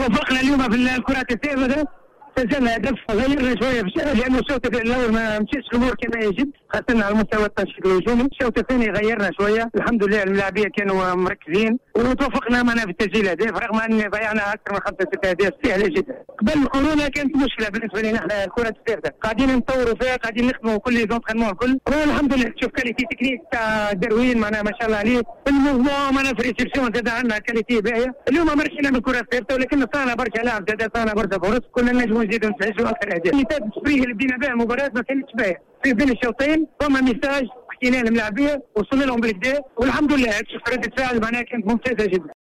توفقنا اليوم في الكرة الثابتة، سجلنا هدف غيرنا شويه لانه الشوط الاول ما مشيش الامور كما يجب، خاصه على مستوى التنشيط الهجومي. الشوط الثاني غيرنا شويه، الحمد لله اللاعبيه كانوا مركزين وتوفقنا معنا في التسجيل اهداف، رغم ان ضيعنا اكثر من 5-6 اهداف سهله جدا. قبل كورونا كانت مشكله بالنسبه لنا احنا الكره الثابته، قاعدين نطوروا فيها، قاعدين نخدموا كل زونترينمون الكل، والحمد لله تشوف كاليتي تكنيك تاع دروين معنا ما شاء الله عليه، الموفمون معنا في ريسبسيون زاد عندنا كاليتي باهيه. اليوم ما مرشينا بالكره الثابته، ولكن صانا برشا لاعب زاد صانا برشا فرص، كنا نجموا نزيدوا نسجلوا اكثر اهداف. النتائج التسويقيه اللي بدينا بها المباراه ما كانتش باهيه، في بين الشوطين فما ميساج حكينا للملاعبيه وصلنا لهم بالكدا، والحمد لله شوف ردة فعل معناها كانت ممتازه جدا.